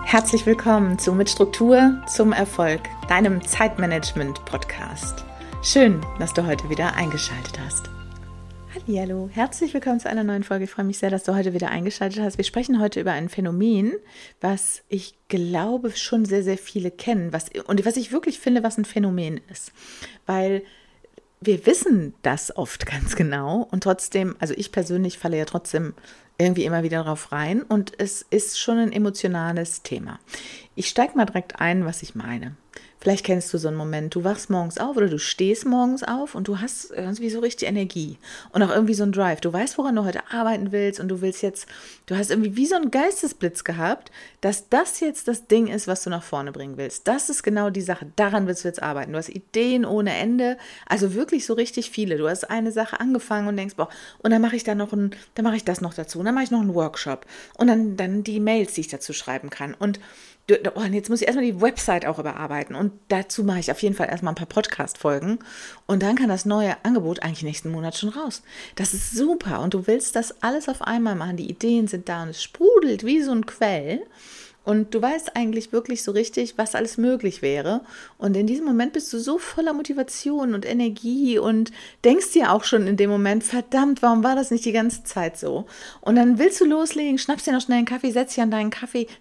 Herzlich willkommen zu Mit Struktur zum Erfolg, deinem Zeitmanagement-Podcast. Schön, dass du heute wieder eingeschaltet hast. Hallihallo, herzlich willkommen zu einer neuen Folge. Ich freue mich sehr, dass du heute wieder eingeschaltet hast. Wir sprechen heute über ein Phänomen, was ich glaube schon sehr, sehr viele kennen was ich wirklich finde, was ein Phänomen ist. Weil wir wissen das oft ganz genau und trotzdem, also ich persönlich falle ja trotzdem irgendwie immer wieder drauf rein und es ist schon ein emotionales Thema. Ich steige mal direkt ein, was ich meine. Vielleicht kennst du so einen Moment, du wachst morgens auf oder du stehst morgens auf und du hast irgendwie so richtig Energie und auch irgendwie so einen Drive. Du weißt, woran du heute arbeiten willst und du hast irgendwie wie so einen Geistesblitz gehabt, dass das jetzt das Ding ist, was du nach vorne bringen willst. Das ist genau die Sache, daran willst du jetzt arbeiten. Du hast Ideen ohne Ende, also wirklich so richtig viele. Du hast eine Sache angefangen und denkst, boah, und dann mache ich das noch dazu und dann mache ich noch einen Workshop und dann die Mails, die ich dazu schreiben kann und jetzt muss ich erstmal die Website auch überarbeiten und dazu mache ich auf jeden Fall erstmal ein paar Podcast-Folgen und dann kann das neue Angebot eigentlich nächsten Monat schon raus. Das ist super und du willst das alles auf einmal machen, die Ideen sind da und es sprudelt wie so ein Quell und du weißt eigentlich wirklich so richtig, was alles möglich wäre und in diesem Moment bist du so voller Motivation und Energie und denkst dir auch schon in dem Moment, verdammt, warum war das nicht die ganze Zeit so? Und dann willst du loslegen, schnappst dir noch schnell einen Kaffee, setz dich an deinen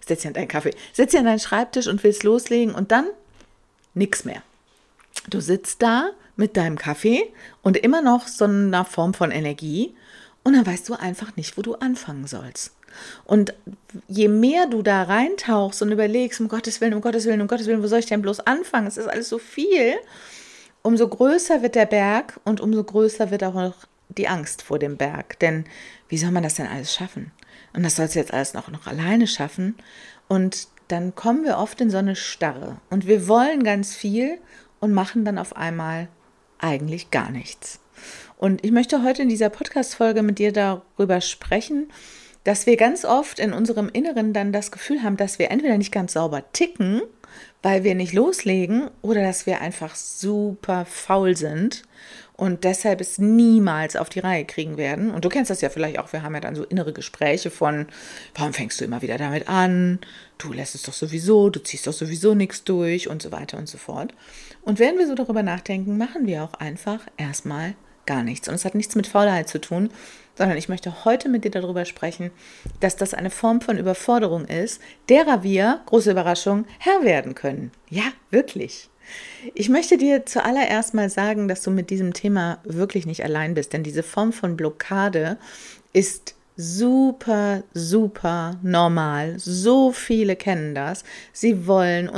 Schreibtisch und willst loslegen und dann nix mehr. Du sitzt da mit deinem Kaffee und immer noch so einer Form von Energie und dann weißt du einfach nicht, wo du anfangen sollst. Und je mehr du da reintauchst und überlegst, um Gottes Willen, wo soll ich denn bloß anfangen? Es ist alles so viel. Umso größer wird der Berg und umso größer wird auch noch die Angst vor dem Berg. Denn wie soll man das denn alles schaffen? Und das sollst du jetzt alles noch alleine schaffen. Und dann kommen wir oft in so eine Starre. Und wir wollen ganz viel und machen dann auf einmal eigentlich gar nichts. Und ich möchte heute in dieser Podcast-Folge mit dir darüber sprechen, dass wir ganz oft in unserem Inneren dann das Gefühl haben, dass wir entweder nicht ganz sauber ticken, weil wir nicht loslegen, oder dass wir einfach super faul sind und deshalb es niemals auf die Reihe kriegen werden. Und du kennst das ja vielleicht auch, wir haben ja dann so innere Gespräche von, warum fängst du immer wieder damit an? Du lässt es doch sowieso, du ziehst doch sowieso nichts durch und so weiter und so fort. Und wenn wir so darüber nachdenken, machen wir auch einfach erstmal gar nichts. Und es hat nichts mit Faulheit zu tun, sondern ich möchte heute mit dir darüber sprechen, dass das eine Form von Überforderung ist, derer wir, große Überraschung, Herr werden können. Ja, wirklich. Ich möchte dir zuallererst mal sagen, dass du mit diesem Thema wirklich nicht allein bist, denn diese Form von Blockade ist super, super normal. So viele kennen das. Sie wollen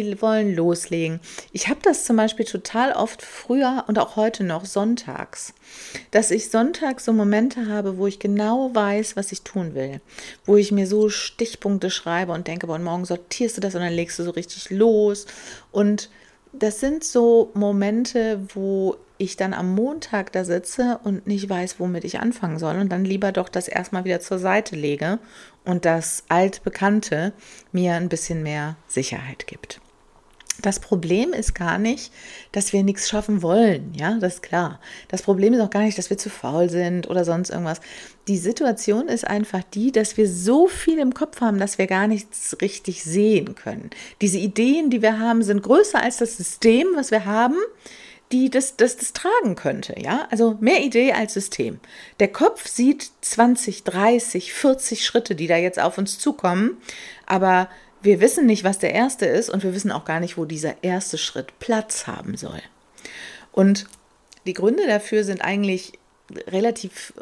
loslegen. Ich habe das zum Beispiel total oft früher und auch heute noch sonntags, dass ich sonntags so Momente habe, wo ich genau weiß, was ich tun will, wo ich mir so Stichpunkte schreibe und denke, boah, morgen sortierst du das und dann legst du so richtig los. Und das sind so Momente, wo ich dann am Montag da sitze und nicht weiß, womit ich anfangen soll und dann lieber doch das erstmal wieder zur Seite lege und das Altbekannte mir ein bisschen mehr Sicherheit gibt. Das Problem ist gar nicht, dass wir nichts schaffen wollen, ja, das ist klar. Das Problem ist auch gar nicht, dass wir zu faul sind oder sonst irgendwas. Die Situation ist einfach die, dass wir so viel im Kopf haben, dass wir gar nichts richtig sehen können. Diese Ideen, die wir haben, sind größer als das System, was wir haben, die das tragen könnte, ja, also mehr Idee als System. Der Kopf sieht 20, 30, 40 Schritte, die da jetzt auf uns zukommen, aber wir wissen nicht, was der erste ist und wir wissen auch gar nicht, wo dieser erste Schritt Platz haben soll. Und die Gründe dafür sind eigentlich relativ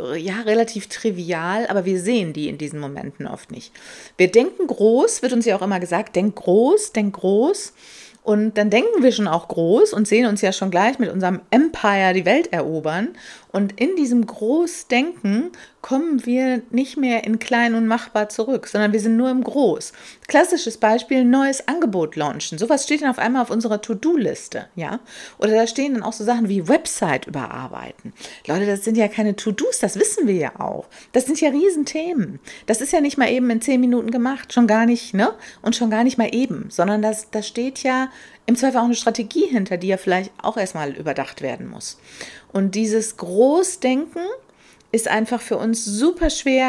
trivial, aber wir sehen die in diesen Momenten oft nicht. Wir denken groß, wird uns ja auch immer gesagt, denk groß. Und dann denken wir schon auch groß und sehen uns ja schon gleich mit unserem Empire die Welt erobern. Und in diesem Großdenken kommen wir nicht mehr in klein und machbar zurück, sondern wir sind nur im Groß. Klassisches Beispiel, neues Angebot launchen. Sowas steht dann auf einmal auf unserer To-Do-Liste, ja. Oder da stehen dann auch so Sachen wie Website überarbeiten. Leute, das sind ja keine To-Dos, das wissen wir ja auch. Das sind ja Riesenthemen. Das ist ja nicht mal eben in 10 Minuten gemacht, schon gar nicht, ne? Und schon gar nicht mal eben, sondern da steht ja im Zweifel auch eine Strategie hinter, die ja vielleicht auch erstmal überdacht werden muss. Und dieses Großdenken ist einfach für uns super schwer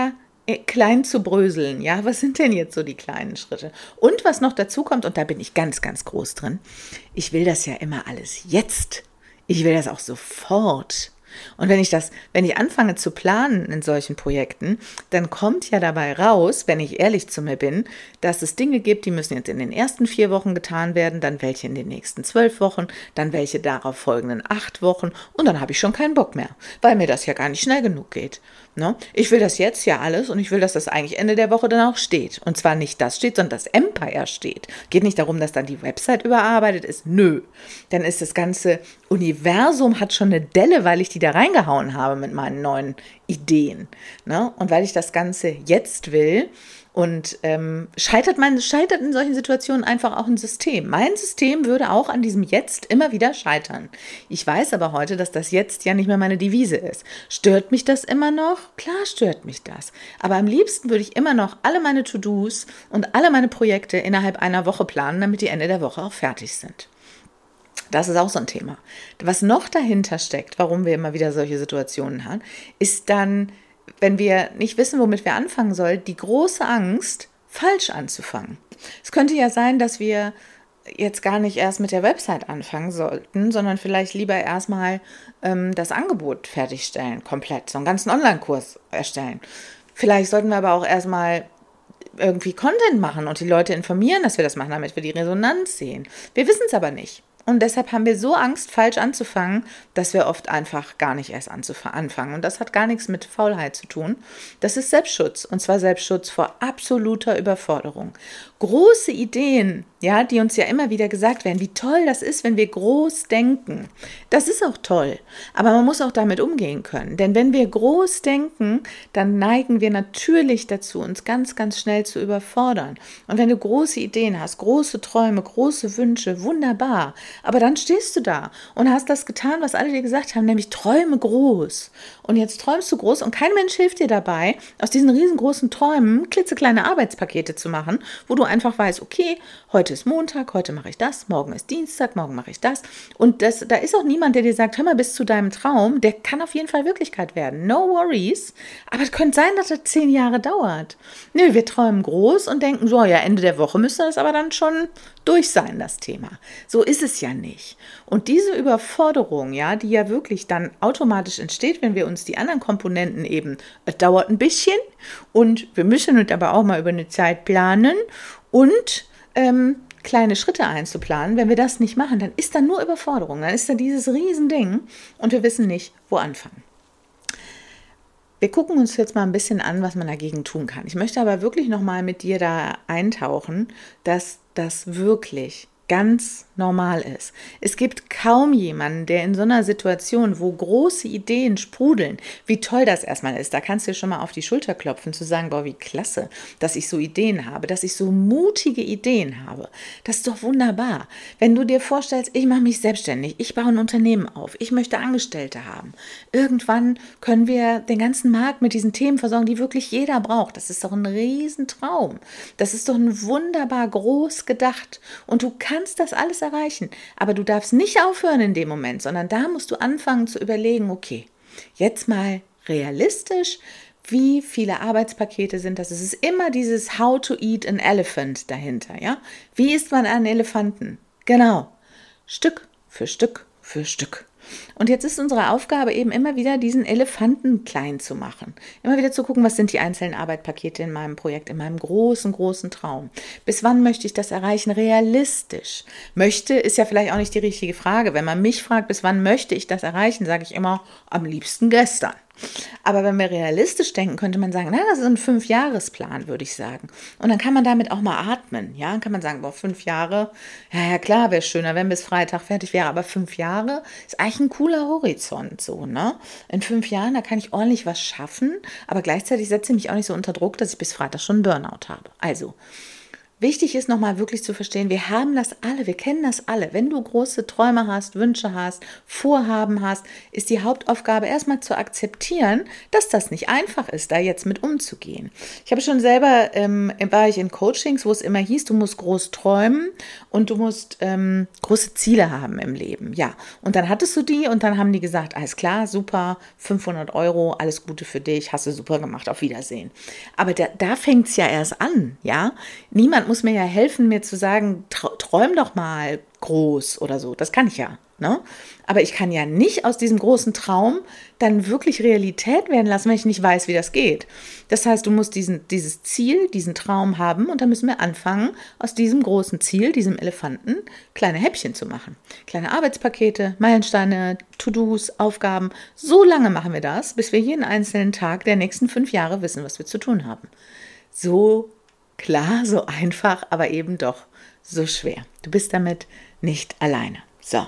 klein zu bröseln. Ja, was sind denn jetzt so die kleinen Schritte? Und was noch dazu kommt, und da bin ich ganz, ganz groß drin, ich will das ja immer alles jetzt. Ich will das auch sofort. Und wenn ich anfange zu planen in solchen Projekten, dann kommt ja dabei raus, wenn ich ehrlich zu mir bin, dass es Dinge gibt, die müssen jetzt in den ersten 4 Wochen getan werden, dann welche in den nächsten 12 Wochen, dann welche darauf folgenden 8 Wochen und dann habe ich schon keinen Bock mehr, weil mir das ja gar nicht schnell genug geht. Ne? Ich will das jetzt ja alles und ich will, dass das eigentlich Ende der Woche dann auch steht. Und zwar nicht das steht, sondern das Empire steht. Geht nicht darum, dass dann die Website überarbeitet ist. Nö. Dann ist das ganze Universum hat schon eine Delle, weil ich die da reingehauen habe mit meinen neuen Ideen. Ne? Und weil ich das Ganze jetzt will. Und scheitert in solchen Situationen einfach auch ein System. Mein System würde auch an diesem Jetzt immer wieder scheitern. Ich weiß aber heute, dass das Jetzt ja nicht mehr meine Devise ist. Stört mich das immer noch? Klar stört mich das. Aber am liebsten würde ich immer noch alle meine To-Dos und alle meine Projekte innerhalb einer Woche planen, damit die Ende der Woche auch fertig sind. Das ist auch so ein Thema. Was noch dahinter steckt, warum wir immer wieder solche Situationen haben, ist dann, wenn wir nicht wissen, womit wir anfangen sollen, die große Angst, falsch anzufangen. Es könnte ja sein, dass wir jetzt gar nicht erst mit der Website anfangen sollten, sondern vielleicht lieber erstmal das Angebot fertigstellen, komplett, so einen ganzen Online-Kurs erstellen. Vielleicht sollten wir aber auch erstmal irgendwie Content machen und die Leute informieren, dass wir das machen, damit wir die Resonanz sehen. Wir wissen es aber nicht. Und deshalb haben wir so Angst, falsch anzufangen, dass wir oft einfach gar nicht erst anfangen. Und das hat gar nichts mit Faulheit zu tun. Das ist Selbstschutz. Und zwar Selbstschutz vor absoluter Überforderung. Große Ideen, ja, die uns ja immer wieder gesagt werden, wie toll das ist, wenn wir groß denken. Das ist auch toll. Aber man muss auch damit umgehen können. Denn wenn wir groß denken, dann neigen wir natürlich dazu, uns ganz, ganz schnell zu überfordern. Und wenn du große Ideen hast, große Träume, große Wünsche, wunderbar. Aber dann stehst du da und hast das getan, was alle dir gesagt haben, nämlich träume groß. Und jetzt träumst du groß und kein Mensch hilft dir dabei, aus diesen riesengroßen Träumen klitzekleine Arbeitspakete zu machen, wo du einfach weißt, okay, heute ist Montag, heute mache ich das, morgen ist Dienstag, morgen mache ich das. Und da ist auch niemand, der dir sagt, hör mal, bis zu deinem Traum, der kann auf jeden Fall Wirklichkeit werden. No worries. Aber es könnte sein, dass das 10 Jahre dauert. Nö, wir träumen groß und denken, so, ja, Ende der Woche müsste das aber dann schon durch sein, das Thema. So ist es ja nicht. Und diese Überforderung, ja, die ja wirklich dann automatisch entsteht, wenn wir uns die anderen Komponenten eben, es dauert ein bisschen und wir müssen uns aber auch mal über eine Zeit planen und kleine Schritte einzuplanen. Wenn wir das nicht machen, dann ist da nur Überforderung, dann ist da dieses Riesending und wir wissen nicht, wo anfangen. Wir gucken uns jetzt mal ein bisschen an, was man dagegen tun kann. Ich möchte aber wirklich nochmal mit dir da eintauchen, dass das wirklich ganz normal ist. Es gibt kaum jemanden, der in so einer Situation, wo große Ideen sprudeln, wie toll das erstmal ist, da kannst du dir schon mal auf die Schulter klopfen, zu sagen, boah, wie klasse, dass ich so Ideen habe, dass ich so mutige Ideen habe. Das ist doch wunderbar. Wenn du dir vorstellst, ich mache mich selbstständig, ich baue ein Unternehmen auf, ich möchte Angestellte haben. Irgendwann können wir den ganzen Markt mit diesen Themen versorgen, die wirklich jeder braucht. Das ist doch ein Riesentraum. Das ist doch ein wunderbar groß gedacht. Und du kannst das alles erreichen, aber du darfst nicht aufhören in dem Moment, sondern da musst du anfangen zu überlegen, okay, jetzt mal realistisch, wie viele Arbeitspakete sind das? Es ist immer dieses How to eat an elephant dahinter, ja? Wie isst man einen Elefanten? Genau, Stück für Stück für Stück. Und jetzt ist unsere Aufgabe eben immer wieder, diesen Elefanten klein zu machen. Immer wieder zu gucken, was sind die einzelnen Arbeitspakete in meinem Projekt, in meinem großen, großen Traum. Bis wann möchte ich das erreichen? Realistisch. Möchte ist ja vielleicht auch nicht die richtige Frage. Wenn man mich fragt, bis wann möchte ich das erreichen, sage ich immer, am liebsten gestern. Aber wenn wir realistisch denken, könnte man sagen, na, das ist ein 5-Jahresplan, würde ich sagen. Und dann kann man damit auch mal atmen. Ja, dann kann man sagen, boah, 5 Jahre, ja klar, wäre schöner, wenn bis Freitag fertig wäre, aber 5 Jahre ist eigentlich ein cooler Horizont, so, ne? In 5 Jahren, da kann ich ordentlich was schaffen, aber gleichzeitig setze ich mich auch nicht so unter Druck, dass ich bis Freitag schon einen Burnout habe. Also, wichtig ist nochmal wirklich zu verstehen, wir haben das alle, wir kennen das alle. Wenn du große Träume hast, Wünsche hast, Vorhaben hast, ist die Hauptaufgabe erstmal zu akzeptieren, dass das nicht einfach ist, da jetzt mit umzugehen. Ich habe schon selber, war ich in Coachings, wo es immer hieß, du musst groß träumen und du musst große Ziele haben im Leben. Ja, und dann hattest du die und dann haben die gesagt, alles klar, super, 500 €, alles Gute für dich, hast du super gemacht, auf Wiedersehen. Aber da fängt es ja erst an, ja. Niemand muss mir ja helfen, mir zu sagen, träum doch mal groß oder so. Das kann ich ja, ne? Aber ich kann ja nicht aus diesem großen Traum dann wirklich Realität werden lassen, wenn ich nicht weiß, wie das geht. Das heißt, du musst dieses Ziel, diesen Traum haben und dann müssen wir anfangen, aus diesem großen Ziel, diesem Elefanten, kleine Häppchen zu machen. Kleine Arbeitspakete, Meilensteine, To-Dos, Aufgaben. So lange machen wir das, bis wir jeden einzelnen Tag der nächsten 5 Jahre wissen, was wir zu tun haben. So klar, so einfach, aber eben doch so schwer. Du bist damit nicht alleine. So.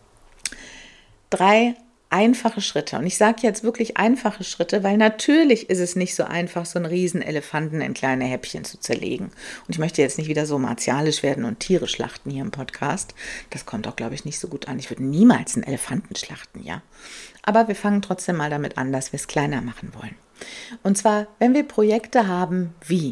3 einfache Schritte. Und ich sage jetzt wirklich einfache Schritte, weil natürlich ist es nicht so einfach, so einen riesen Elefanten in kleine Häppchen zu zerlegen. Und ich möchte jetzt nicht wieder so martialisch werden und Tiere schlachten hier im Podcast. Das kommt auch, glaube ich, nicht so gut an. Ich würde niemals einen Elefanten schlachten, ja. Aber wir fangen trotzdem mal damit an, dass wir es kleiner machen wollen. Und zwar, wenn wir Projekte haben wie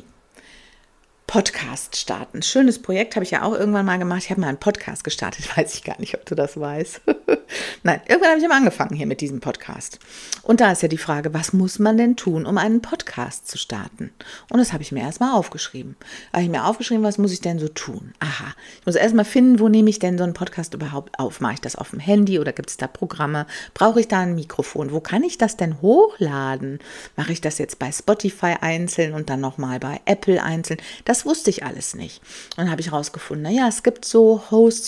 Podcast starten. Schönes Projekt, habe ich ja auch irgendwann mal gemacht. Ich habe mal einen Podcast gestartet, weiß ich gar nicht, ob du das weißt. Nein, irgendwann habe ich mal angefangen hier mit diesem Podcast. Und da ist ja die Frage, was muss man denn tun, um einen Podcast zu starten? Und das habe ich mir erstmal aufgeschrieben. Da habe ich mir aufgeschrieben, was muss ich denn so tun? Aha, ich muss erstmal finden, wo nehme ich denn so einen Podcast überhaupt auf? Mache ich das auf dem Handy oder gibt es da Programme? Brauche ich da ein Mikrofon? Wo kann ich das denn hochladen? Mache ich das jetzt bei Spotify einzeln und dann nochmal bei Apple einzeln? Das wusste ich alles nicht. Und dann habe ich rausgefunden, naja, es gibt so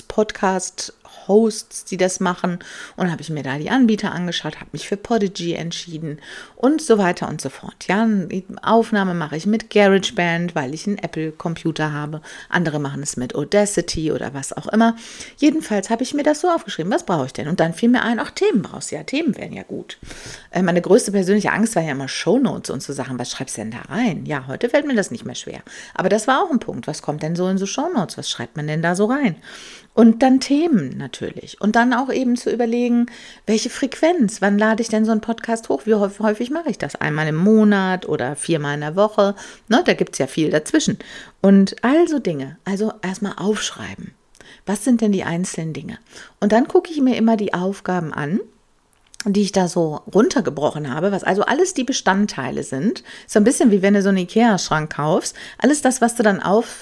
Podcast-Hosts, die das machen. Und dann habe ich mir da die Anbieter angeschaut, habe mich für Podigy entschieden und so weiter und so fort. Ja, eine Aufnahme mache ich mit GarageBand, weil ich einen Apple-Computer habe. Andere machen es mit Audacity oder was auch immer. Jedenfalls habe ich mir das so aufgeschrieben, was brauche ich denn? Und dann fiel mir ein, auch Themen brauchst du ja. Themen wären ja gut. Meine größte persönliche Angst war ja immer Shownotes und so Sachen. Was schreibst du denn da rein? Ja, heute fällt mir das nicht mehr schwer. Aber das war auch ein Punkt. Was kommt denn so in so Shownotes? Was schreibt man denn da so rein? Und dann Themen natürlich. Und dann auch eben zu überlegen, welche Frequenz, wann lade ich denn so einen Podcast hoch? Wie häufig mache ich das? Einmal im Monat oder 4-mal in der Woche? Ne, da gibt es ja viel dazwischen. Und all so Dinge. Also erstmal aufschreiben. Was sind denn die einzelnen Dinge? Und dann gucke ich mir immer die Aufgaben an, die ich da so runtergebrochen habe, was also alles die Bestandteile sind. So ein bisschen wie wenn du so einen Ikea-Schrank kaufst. Alles das, was du dann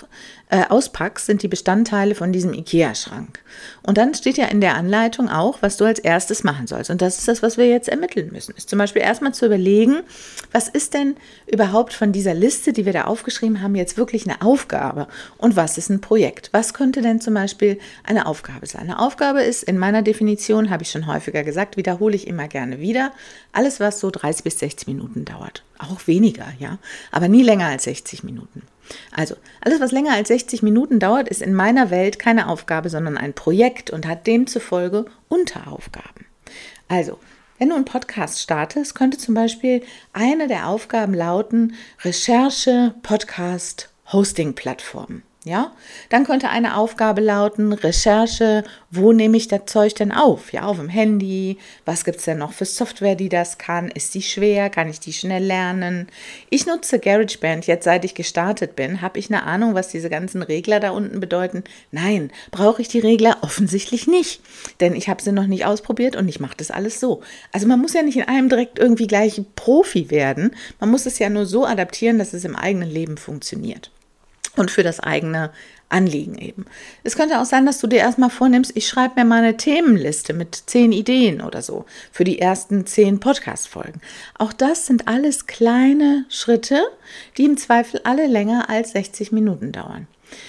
auspackst, sind die Bestandteile von diesem Ikea-Schrank. Und dann steht ja in der Anleitung auch, was du als erstes machen sollst. Und das ist das, was wir jetzt ermitteln müssen. Ist zum Beispiel erstmal zu überlegen, was ist denn überhaupt von dieser Liste, die wir da aufgeschrieben haben, jetzt wirklich eine Aufgabe? Und was ist ein Projekt? Was könnte denn zum Beispiel eine Aufgabe sein? Eine Aufgabe ist in meiner Definition, habe ich schon häufiger gesagt, wiederhole ich immer gerne wieder, alles, was so 30 bis 60 Minuten dauert. Auch weniger, ja, aber nie länger als 60 Minuten. Also, alles, was länger als 60 Minuten dauert, ist in meiner Welt keine Aufgabe, sondern ein Projekt und hat demzufolge Unteraufgaben. Also, wenn du einen Podcast startest, könnte zum Beispiel eine der Aufgaben lauten, Recherche, Podcast, Hosting-Plattform. Ja, dann könnte eine Aufgabe lauten, Recherche, wo nehme ich das Zeug denn auf? Ja, auf dem Handy, was gibt es denn noch für Software, die das kann? Ist die schwer? Kann ich die schnell lernen? Ich nutze GarageBand, jetzt seit ich gestartet bin. Habe ich eine Ahnung, was diese ganzen Regler da unten bedeuten? Nein, brauche ich die Regler? Offensichtlich nicht, denn ich habe sie noch nicht ausprobiert und ich mache das alles so. Also man muss ja nicht in einem direkt irgendwie gleich Profi werden, man muss es ja nur so adaptieren, dass es im eigenen Leben funktioniert. Und für das eigene Anliegen eben. Es könnte auch sein, dass du dir erstmal vornimmst, ich schreibe mir mal eine Themenliste mit 10 Ideen oder so für die ersten 10 Podcast-Folgen. Auch das sind alles kleine Schritte, die im Zweifel alle länger als 60 Minuten dauern.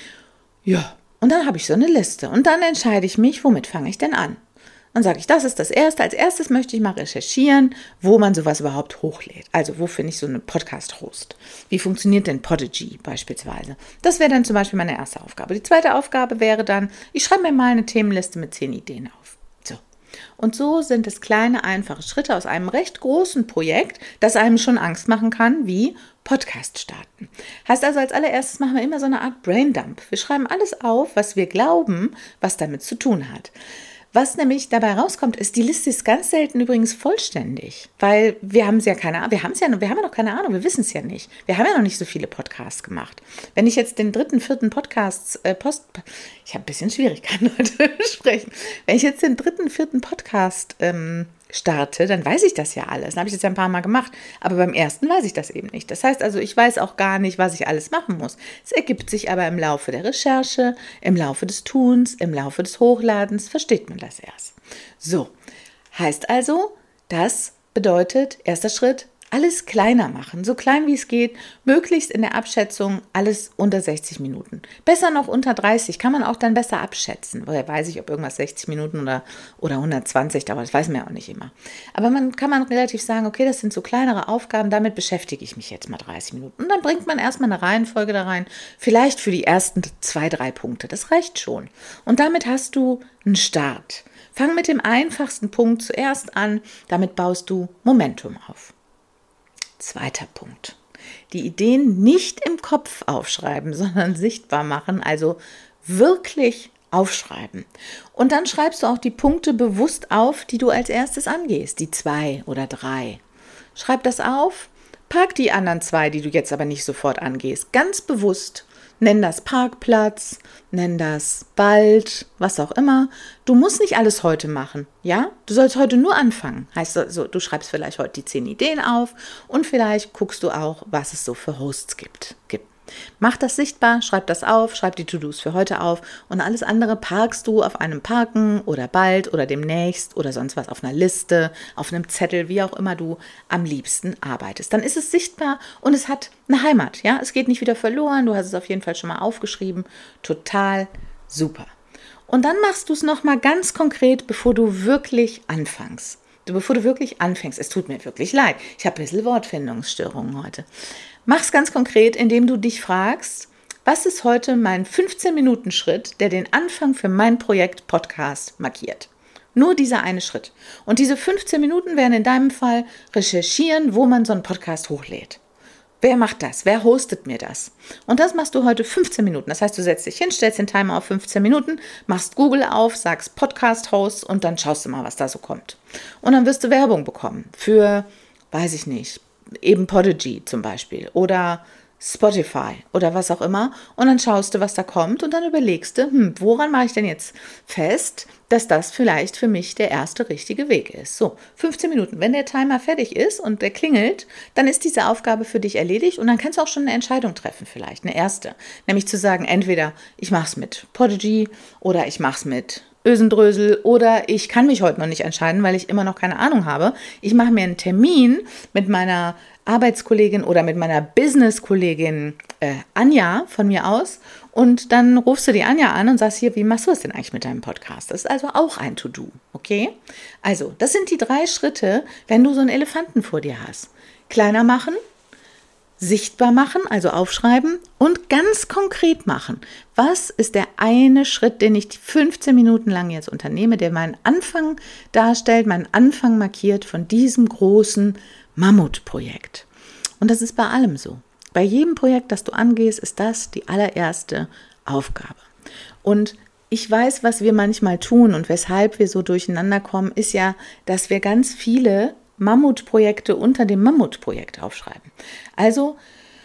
Ja, und dann habe ich so eine Liste und dann entscheide ich mich, womit fange ich denn an? Dann sage ich, das ist das Erste. Als erstes möchte ich mal recherchieren, wo man sowas überhaupt hochlädt. Also wo finde ich so einen Podcast-Host? Wie funktioniert denn Podigy beispielsweise? Das wäre dann zum Beispiel meine erste Aufgabe. Die zweite Aufgabe wäre dann, ich schreibe mir mal eine Themenliste mit 10 Ideen auf. So. Und so sind es kleine, einfache Schritte aus einem recht großen Projekt, das einem schon Angst machen kann, wie Podcast starten. Heißt also, als allererstes machen wir immer so eine Art Braindump. Wir schreiben alles auf, was wir glauben, was damit zu tun hat. Was nämlich dabei rauskommt, ist, die Liste ist ganz selten übrigens vollständig, weil wir haben ja noch keine Ahnung, wir wissen es ja nicht. Wir haben ja noch nicht so viele Podcasts gemacht. Wenn ich jetzt den 3., 4. Podcast, ich habe ein bisschen Schwierigkeiten heute sprechen. Wenn ich jetzt den 3., 4. Podcast starte, dann weiß ich das ja alles. Dann habe ich das ja ein paar Mal gemacht. Aber beim ersten weiß ich das eben nicht. Das heißt also, ich weiß auch gar nicht, was ich alles machen muss. Es ergibt sich aber im Laufe der Recherche, im Laufe des Tuns, im Laufe des Hochladens, versteht man das erst. So, heißt also, das bedeutet, erster Schritt, alles kleiner machen, so klein wie es geht, möglichst in der Abschätzung alles unter 60 Minuten. Besser noch unter 30, kann man auch dann besser abschätzen. Woher weiß ich, ob irgendwas 60 Minuten oder 120 dauert, das weiß man ja auch nicht immer. Aber kann man relativ sagen, okay, das sind so kleinere Aufgaben, damit beschäftige ich mich jetzt mal 30 Minuten. Und dann bringt man erstmal eine Reihenfolge da rein, vielleicht für die ersten 2, 3 Punkte, das reicht schon. Und damit hast du einen Start. Fang mit dem einfachsten Punkt zuerst an, damit baust du Momentum auf. Zweiter Punkt. Die Ideen nicht im Kopf aufschreiben, sondern sichtbar machen, also wirklich aufschreiben. Und dann schreibst du auch die Punkte bewusst auf, die du als erstes angehst, die 2 oder 3. Schreib das auf, park die anderen 2, die du jetzt aber nicht sofort angehst, ganz bewusst. Nenn das Parkplatz, nenn das bald, was auch immer. Du musst nicht alles heute machen, ja? Du sollst heute nur anfangen. Heißt also, du schreibst vielleicht heute die 10 Ideen auf und vielleicht guckst du auch, was es so für Hosts gibt. Mach das sichtbar, schreib das auf, schreib die To-Dos für heute auf und alles andere parkst du auf einem Parken oder bald oder demnächst oder sonst was auf einer Liste, auf einem Zettel, wie auch immer du am liebsten arbeitest. Dann ist es sichtbar und es hat eine Heimat, ja? Es geht nicht wieder verloren, du hast es auf jeden Fall schon mal aufgeschrieben. Total super. Und dann machst du es nochmal ganz konkret, bevor du wirklich anfängst. Es tut mir wirklich leid. Ich habe ein bisschen Wortfindungsstörungen heute. Mach's ganz konkret, indem du dich fragst, was ist heute mein 15-Minuten-Schritt, der den Anfang für mein Projekt Podcast markiert? Nur dieser eine Schritt. Und diese 15 Minuten wären in deinem Fall recherchieren, wo man so einen Podcast hochlädt. Wer macht das? Wer hostet mir das? Und das machst du heute 15 Minuten. Das heißt, du setzt dich hin, stellst den Timer auf 15 Minuten, machst Google auf, sagst Podcast-Host und dann schaust du mal, was da so kommt. Und dann wirst du Werbung bekommen für, weiß ich nicht, eben Podigy zum Beispiel oder Spotify oder was auch immer. Und dann schaust du, was da kommt und dann überlegst du, woran mache ich denn jetzt fest, dass das vielleicht für mich der erste richtige Weg ist. So, 15 Minuten. Wenn der Timer fertig ist und der klingelt, dann ist diese Aufgabe für dich erledigt und dann kannst du auch schon eine Entscheidung treffen vielleicht, eine erste. Nämlich zu sagen, entweder ich mache es mit Podigy oder ich mache es mit Ösendrösel oder ich kann mich heute noch nicht entscheiden, weil ich immer noch keine Ahnung habe. Ich mache mir einen Termin mit meiner Arbeitskollegin oder mit meiner Business-Kollegin Anja von mir aus und dann rufst du die Anja an und sagst hier, wie machst du das denn eigentlich mit deinem Podcast? Das ist also auch ein To-Do, okay? Also, das sind die 3 Schritte, wenn du so einen Elefanten vor dir hast. Kleiner machen, sichtbar machen, also aufschreiben und ganz konkret machen. Was ist der eine Schritt, den ich 15 Minuten lang jetzt unternehme, der meinen Anfang darstellt, meinen Anfang markiert von diesem großen Mammutprojekt? Und das ist bei allem so. Bei jedem Projekt, das du angehst, ist das die allererste Aufgabe. Und ich weiß, was wir manchmal tun und weshalb wir so durcheinander kommen, ist ja, dass wir ganz viele Mammutprojekte unter dem Mammutprojekt aufschreiben. Also,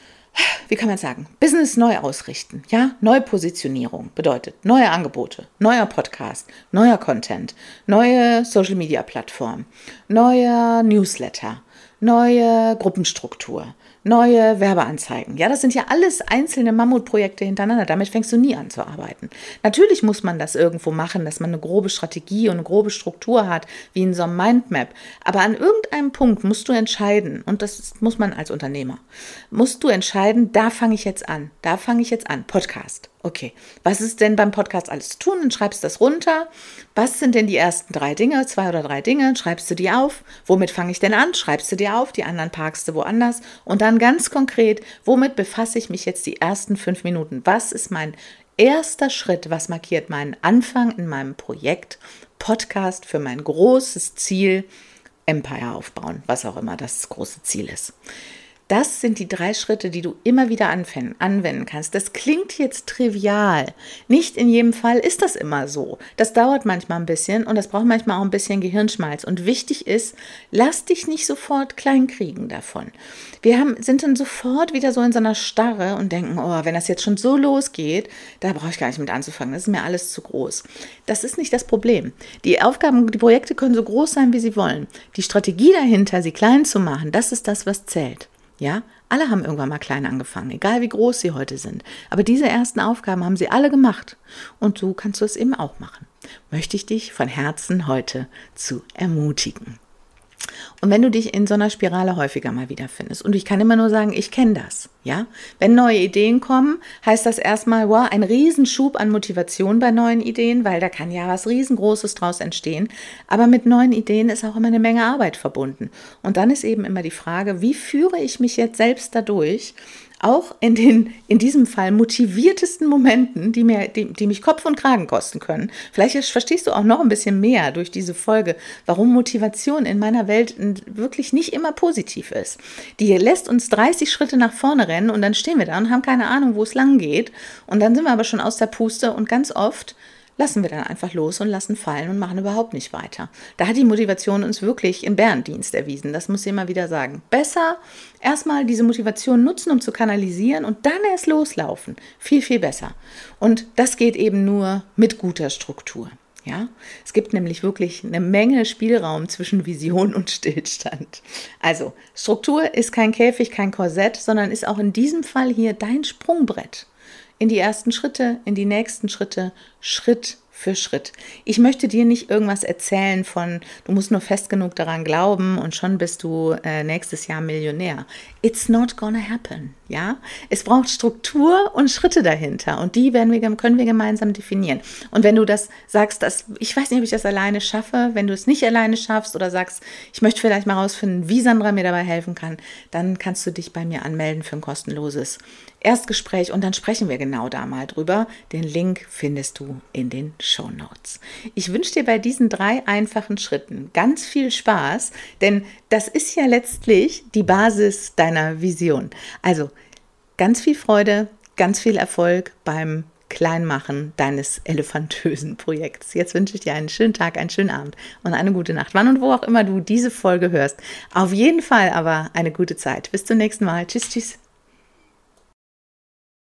wie kann man sagen, Business neu ausrichten, ja, Neupositionierung bedeutet neue Angebote, neuer Podcast, neuer Content, neue Social-Media-Plattform, neuer Newsletter, neue Gruppenstruktur, neue Werbeanzeigen. Ja, das sind ja alles einzelne Mammutprojekte hintereinander. Damit fängst du nie an zu arbeiten. Natürlich muss man das irgendwo machen, dass man eine grobe Strategie und eine grobe Struktur hat, wie in so einem Mindmap. Aber an irgendeinem Punkt musst du entscheiden, und das muss man als Unternehmer, musst du entscheiden, da fange ich jetzt an. Podcast. Okay, was ist denn beim Podcast alles zu tun? Dann schreibst du das runter. Was sind denn die ersten 3 Dinge, 2 oder 3 Dinge? Schreibst du die auf. Womit fange ich denn an? Schreibst du dir auf. Die anderen parkst du woanders. Und dann ganz konkret, womit befasse ich mich jetzt die ersten 5 Minuten? Was ist mein erster Schritt? Was markiert meinen Anfang in meinem Projekt Podcast für mein großes Ziel, Empire aufbauen, was auch immer das große Ziel ist. Das sind die 3 Schritte, die du immer wieder anwenden kannst. Das klingt jetzt trivial. Nicht in jedem Fall ist das immer so. Das dauert manchmal ein bisschen und das braucht manchmal auch ein bisschen Gehirnschmalz. Und wichtig ist, lass dich nicht sofort kleinkriegen davon. Sind dann sofort wieder so in so einer Starre und denken, oh, wenn das jetzt schon so losgeht, da brauche ich gar nicht mit anzufangen. Das ist mir alles zu groß. Das ist nicht das Problem. Die Aufgaben, die Projekte können so groß sein, wie sie wollen. Die Strategie dahinter, sie klein zu machen, das ist das, was zählt. Ja, alle haben irgendwann mal klein angefangen, egal wie groß sie heute sind. Aber diese ersten Aufgaben haben sie alle gemacht. Und so kannst du es eben auch machen. Möchte ich dich von Herzen heute zu ermutigen. Und wenn du dich in so einer Spirale häufiger mal wiederfindest, und ich kann immer nur sagen, ich kenne das, ja. Wenn neue Ideen kommen, heißt das erstmal, wow, ein Riesenschub an Motivation bei neuen Ideen, weil da kann ja was Riesengroßes draus entstehen. Aber mit neuen Ideen ist auch immer eine Menge Arbeit verbunden. Und dann ist eben immer die Frage, wie führe ich mich jetzt selbst dadurch, auch in diesem Fall motiviertesten Momenten, die mich Kopf und Kragen kosten können. Vielleicht verstehst du auch noch ein bisschen mehr durch diese Folge, warum Motivation in meiner Welt wirklich nicht immer positiv ist. Die lässt uns 30 Schritte nach vorne rennen und dann stehen wir da und haben keine Ahnung, wo es lang geht. Und dann sind wir aber schon aus der Puste und ganz oft lassen wir dann einfach los und lassen fallen und machen überhaupt nicht weiter. Da hat die Motivation uns wirklich im Bärendienst erwiesen. Das muss ich immer wieder sagen. Besser erstmal diese Motivation nutzen, um zu kanalisieren und dann erst loslaufen. Viel, viel besser. Und das geht eben nur mit guter Struktur. Ja, es gibt nämlich wirklich eine Menge Spielraum zwischen Vision und Stillstand. Also, Struktur ist kein Käfig, kein Korsett, sondern ist auch in diesem Fall hier dein Sprungbrett. In die ersten Schritte, in die nächsten Schritte, Schritt für Schritt. Ich möchte dir nicht irgendwas erzählen von, du musst nur fest genug daran glauben und schon bist du nächstes Jahr Millionär. It's not gonna happen, ja? Es braucht Struktur und Schritte dahinter und die können wir gemeinsam definieren. Und wenn du das sagst, ich weiß nicht, ob ich das alleine schaffe, wenn du es nicht alleine schaffst oder sagst, ich möchte vielleicht mal rausfinden, wie Sandra mir dabei helfen kann, dann kannst du dich bei mir anmelden für ein kostenloses Erstgespräch und dann sprechen wir genau da mal drüber. Den Link findest du in den Shownotes. Ich wünsche dir bei diesen 3 einfachen Schritten ganz viel Spaß, denn das ist ja letztlich die Basis deiner Vision. Also ganz viel Freude, ganz viel Erfolg beim Kleinmachen deines elefantösen Projekts. Jetzt wünsche ich dir einen schönen Tag, einen schönen Abend und eine gute Nacht. Wann und wo auch immer du diese Folge hörst. Auf jeden Fall aber eine gute Zeit. Bis zum nächsten Mal. Tschüss, tschüss.